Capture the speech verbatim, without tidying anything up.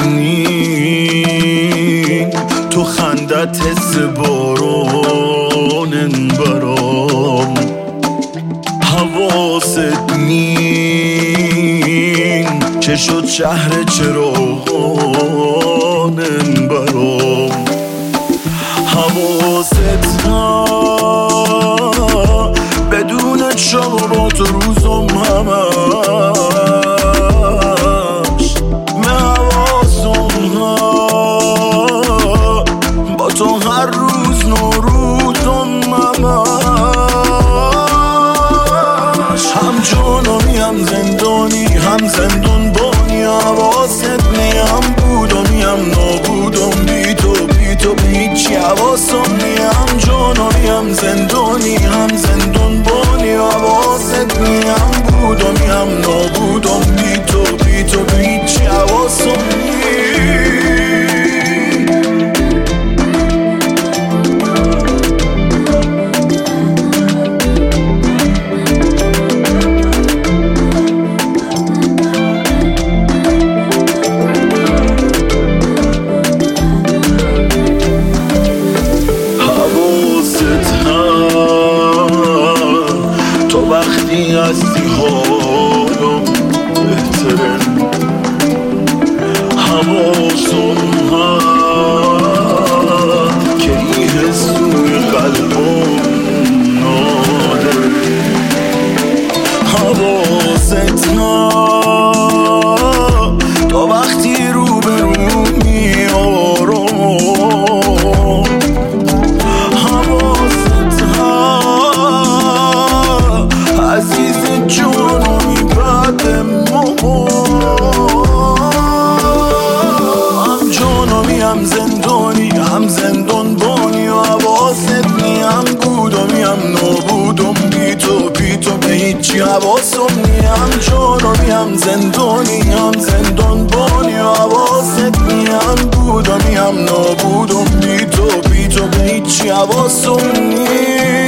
نی تو خندت حس بارانن برام حواست نین چه شد شهر چراغانن برام حواست ها بدون شبات روزم همش مواسم ها با تو هر روز نوروزم همش هم جانمی هم زندانی هم زندون بانی حواست نی هم بودمی هم نابودم بی تو بی تو به هیچی حواسم نی هم جانمی هم زندانی هم زندون بانی حواست نی هم بودمی هم نابودم بی تو بی تو به هیچی حواسم نی وقتی هستی حالم بهتره حواسم هست که این حس روی قلبم نادره حواست هست تا وقتی رو به رو میارم حواست عزیز جانمی بعد ما هم جانمی هم زندانی هم زندان بانی و حواست نی هم بودمی هم نابودم بی تو بی تو به هیچی حواسم نی هم جانمی هم زندانی هم زندان بانی و حواست نی هم بودمی هم نابودم بی تو بی تو به هیچی حواسم نی